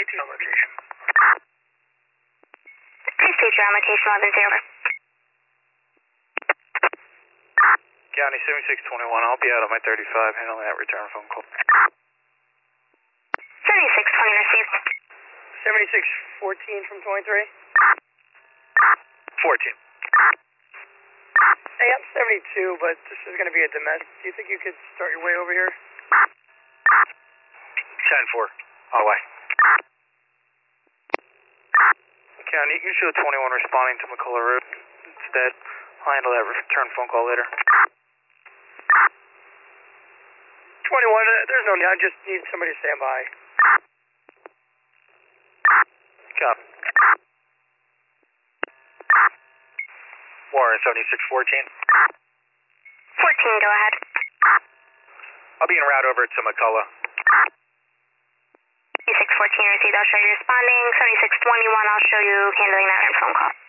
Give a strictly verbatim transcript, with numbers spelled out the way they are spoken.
to your location. Please state your location, eleven zero. County seventy-six twenty-one, I'll be out on my thirty-five handling that return phone call. seventy-six twenty received. seventy-six fourteen from twenty-three. fourteen. Hey, I'm seventy-two, but this is going to be a domestic. Do you think you could start your way over here? ten four, on the way. County, you can show twenty-one responding to McCullough Road instead. I'll handle that return phone call later. twenty-one, uh, there's no need. I just need somebody to stand by. Copy. Warren, seventy-six fourteen. fourteen, go ahead. I'll be en route over to McCullough. seventy-six fourteen received, I'll show you responding. seventy-six twenty-one, I'll show you handling that phone call.